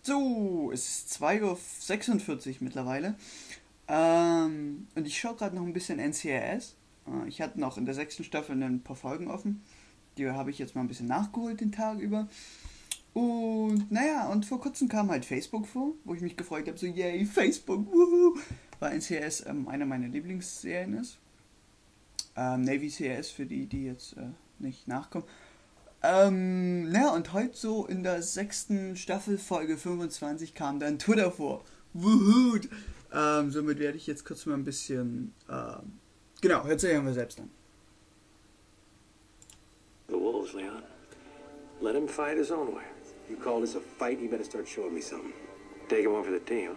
So, es ist 2:46 Uhr mittlerweile. Und ich schaue gerade noch ein bisschen NCIS. Ich hatte noch in der 6. Staffel ein paar Folgen offen. Die habe ich jetzt mal ein bisschen nachgeholt den Tag über. Und naja, und vor kurzem kam halt Facebook vor, wo ich mich gefreut habe, so yay, Facebook, wuhu, weil NCIS einer meiner Lieblingsserien ist. Navy CIS für die, die jetzt nicht nachkommen. Naja, und heute so in der 6. Staffel, Folge 25, kam dann Twitter vor. Wuhu! Somit werde ich jetzt kurz mal ein bisschen, genau, hört sich ja mal selbst an. The Wolves, Leon. Let him fight his own way. You call this a fight? You better start showing me something. Take him on for the team.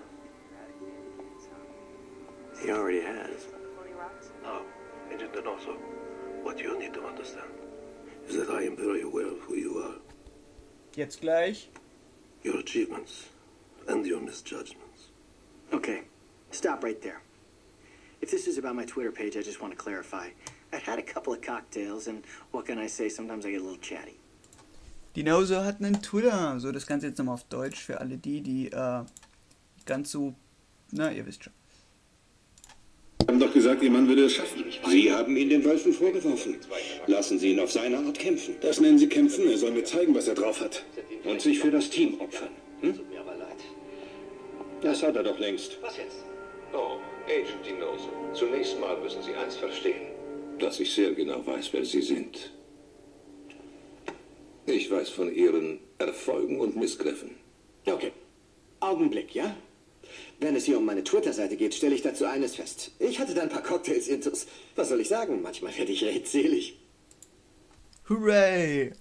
He already has. No, Agent Donoso, what you need to understand is that I am very aware of who you are, Jetzt gleich. your achievements, and your misjudgments. Okay, stop right there. If this is about my Twitter page, I just want to clarify. I had a couple of cocktails, and what can I say? Sometimes I get a little chatty. Die Nose hat einen Twitter. So, das Ganze jetzt nochmal auf Deutsch für alle die ganz so, na, ihr wisst schon. Sie haben doch gesagt, Ihr Mann würde es schaffen. Sie haben ihn den Wölfen vorgeworfen. Lassen Sie ihn auf seine Art kämpfen. Das nennen Sie kämpfen. Er soll mir zeigen, was er drauf hat. Und sich für das Team opfern. Tut mir aber leid. Das hat er doch längst. Was jetzt? Oh, Agent Dinoso. Zunächst mal müssen Sie eins verstehen. Dass ich sehr genau weiß, wer Sie sind. Ich weiß von Ihren Erfolgen und Missgriffen. Okay, Augenblick, ja? Wenn es hier um meine Twitter-Seite geht, stelle ich dazu eines fest. Ich hatte da ein paar Cocktails intus. Was soll ich sagen? Manchmal werde ich redselig. Hooray!